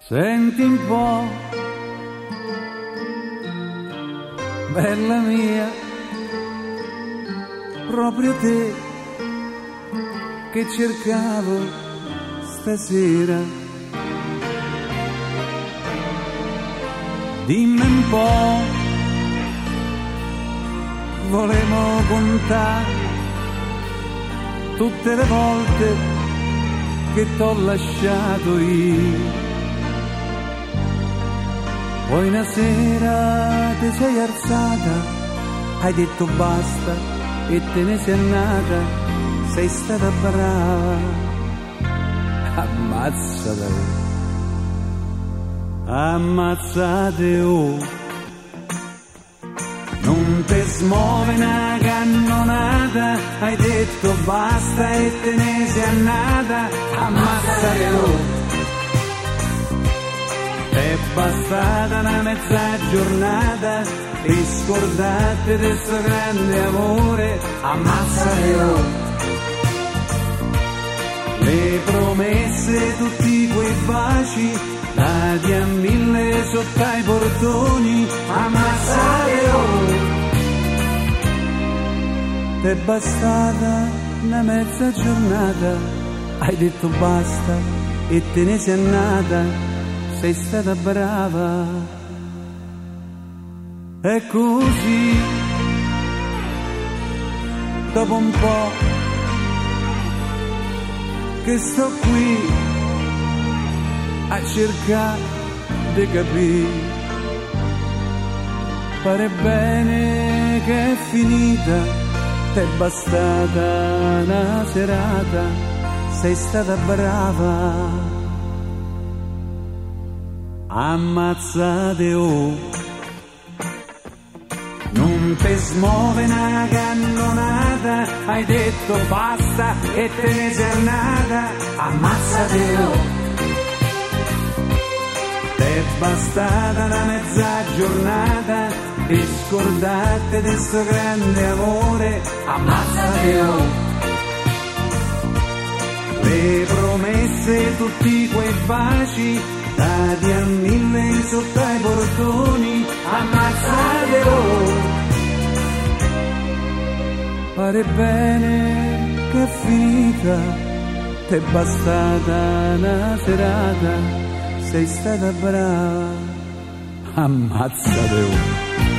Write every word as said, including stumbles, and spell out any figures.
Senti un po', bella mia, proprio te che cercavo stasera. Dimmi un po', volevo contare tutte le volte che t'ho lasciato io. Poi una sera ti sei alzata, hai detto basta e te ne sei andata, sei stata brava, ammazzate, ammazzate oh. Non te smuove una cannonata, hai detto basta e te ne sei andata, ammazzate oh. È bastata una mezza giornata e scordate del suo grande amore, ammazzate oh. Le promesse, tutti quei baci dati a mille sotto ai portoni, ammazzate oh. È bastata una mezza giornata, hai detto basta e te ne sei andata, sei stata brava. E così, dopo un po' che sto qui a cercare di capire, pare bene che è finita, t'è bastata una serata, sei stata brava. Ammazzate oh. Non te smuove una cannonata, hai detto basta e te ne sei andata, ammazzate oh. T'è bastata una mezza giornata e scordate del suo grande amore, ammazzate oh. Le promesse, tutti quei baci dati a mille sotto ai portoni, ammazzate oh. Pare bene che è finita, t'è bastata una serata, sei stata brava, ammazzate oh.